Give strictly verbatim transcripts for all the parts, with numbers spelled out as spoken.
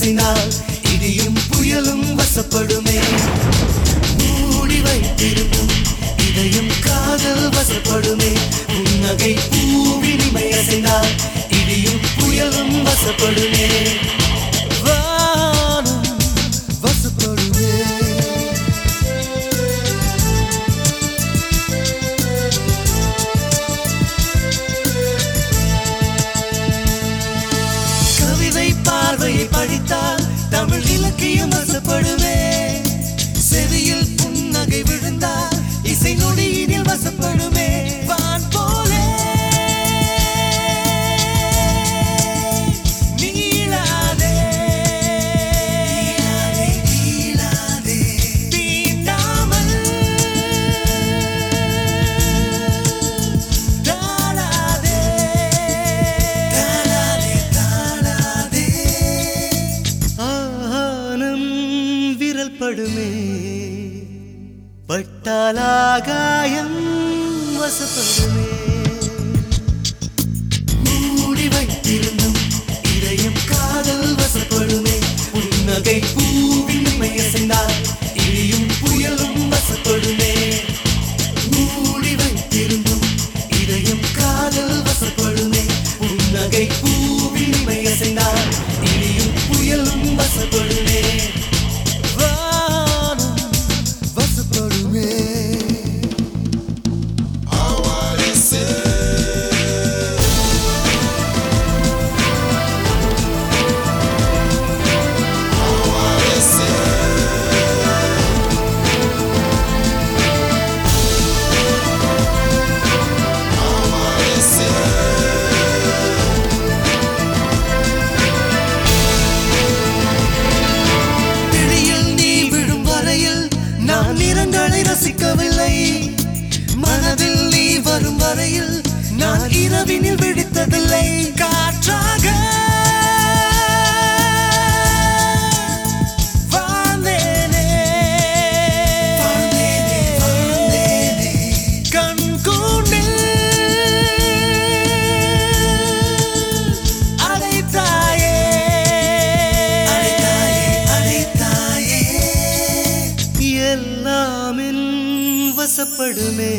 அசைந்தால் இடியும் புயலும் வசப்படுமே. மூடி வைத்திருக்கும் இதயம் காதல் வசப்படுமே. புன்னகை பூவினிமை அசைந்தால் இடியும் புயலும் வசப்படுமே. வானம் வசப்படுமே. கவிதை பார்வையை படித்தால் தமிழ் இலக்கியம் வசப்படுமே. செவியில் புன்னகை விழுந்தால் இசை நொடியினில் வசப்படுமே. வான் போலே நீளாதே நீளாதே தீண்டாமல் தாழாதே தாழாதே தாழாதே. ஆனம் விரல் படுமே. பட்டாலாகாயம் வசப்படுமே. மூடி வைத்திருந்தும் இதயம் காதல் வசப்படுமே. புன்னகை பூவினிமை அசைந்தால் இடியும் புயலும் வசப்படுமே. மூடி வைத்திருந்தும் இதயம் காதல் வசப்படுமே. புன்னகை பூவினிமை அசைந்தால் இடியும் புயலும் வசப்படுமே. நிறங்களை ரசிக்கவில்லை. மனதில் நீ வரும் வரையில் நான் இரவினில் விழித்ததில்லை. காற்றாக வாழ்ந்தேனே கண் கூண்டில் அடைத்தாயே அடைத்தாயே. எல்லாமின் வசப்படுமே.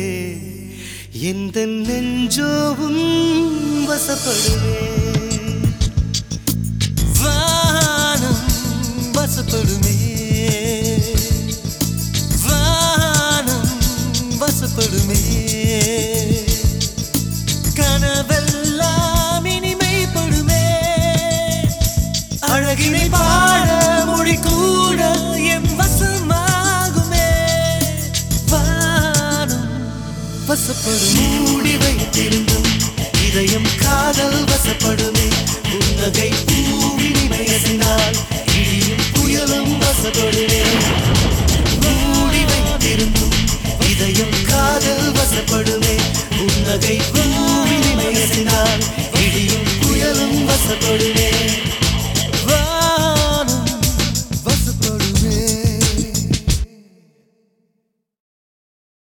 எந்த நெஞ்சோவும் வசப்படுமே. வானம் வசப்படுமே. வானம் வசப்படுமே. கனவெல்லாம் இனிமைப்படுமே. அழகினை பாட மொழி கூட என் வசமாகுமே. வானம் வசப்படுமே. மூடி வைத்திருந்தும் இதயம் காதல் வசப்படுமே. புன்னகை பூவினிமை அசைந்தால் இடியும் புயலும் வசப்படுமே. மூடி வைத்திருந்தும் இதயம் காதல் வசப்படுமே. புன்னகை பூவினிமை அசைந்தால் இடியும் புயலும் வசப்படுமே.